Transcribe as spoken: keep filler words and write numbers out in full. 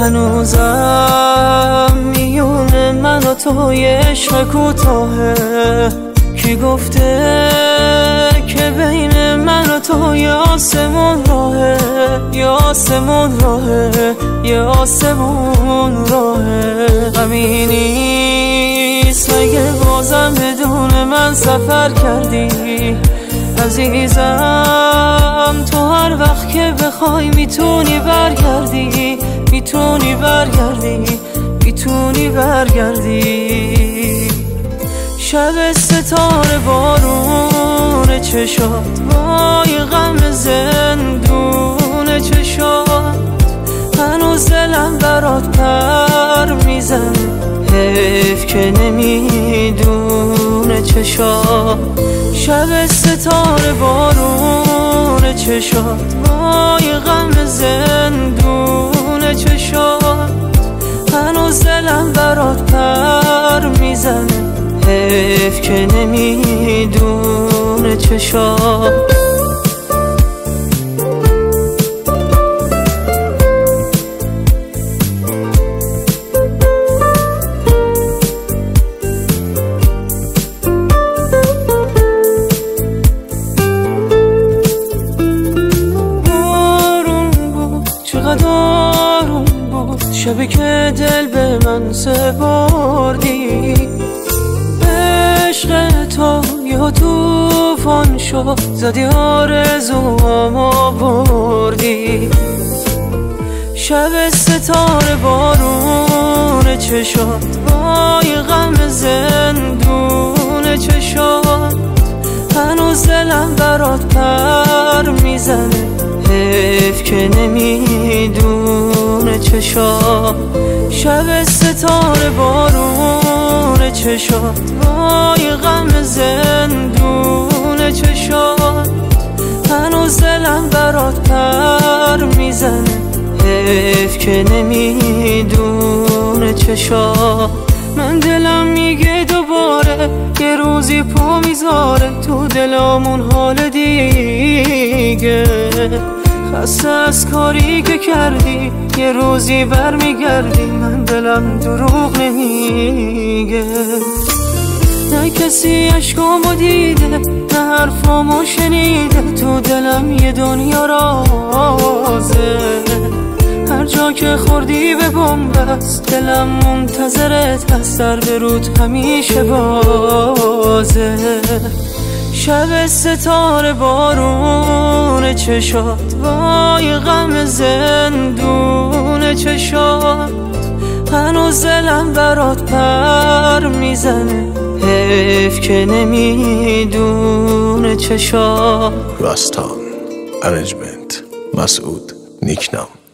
هنوزم میونه من و تو یه عشق کوتاهه. کی گفته که بین من و تو یه آسمون راهه، یه آسمون راهه، یه آسمون راهه. غمی نیست مگه بازم بدون من سفر کردی عزیزم؟ تو هر وقت که بخوای میتونی برگردی، میتونی برگردی، میتونی برگردی. شب ستاره بارون چشات، وای غم زندون چشات. هنوز دلم برات پر میزنه، حیف که نمیدونه چشات. شب ستاره بارون چشات، وای غم زندون چشات. هنوز دلم برات پر میزنه، حیف که نمیدونه چشات. آروم بود شبی که دل به من سپردی. عشق تو یا توفان شد، زدی آرزوامو بردی. شب ستاره بارون چشات، وای غم زندون چشات. هنوز دلم برات پر میزنه، حیف که نمیدونه چشات. شب ستاره بارون چشات، وای غم زندون چشات. هنوز دلم برات پر میزنه، حیف که نمیدونه چشات. من دلم میگه دوباره یه روزی پا میذاره تو دلمون حال دیگه. خسته از کاری که کردی، یه روزی برمیگردی. من دلم دروغ نمیگه، نه کسی عشقامو دیده، نه حرفامو شنیده. تو دلم یه دنیا رازه، هر جا که خوردی به بنبست. دلم منتظرت هست، در برود همیشه بازه. شب ستاره بارون چشات، وای غم زندون چشات. هنوز دلم برات پر میزنه، حیف که نمیدونه چشات. راستان ارنجمنت مسعود نیکنام.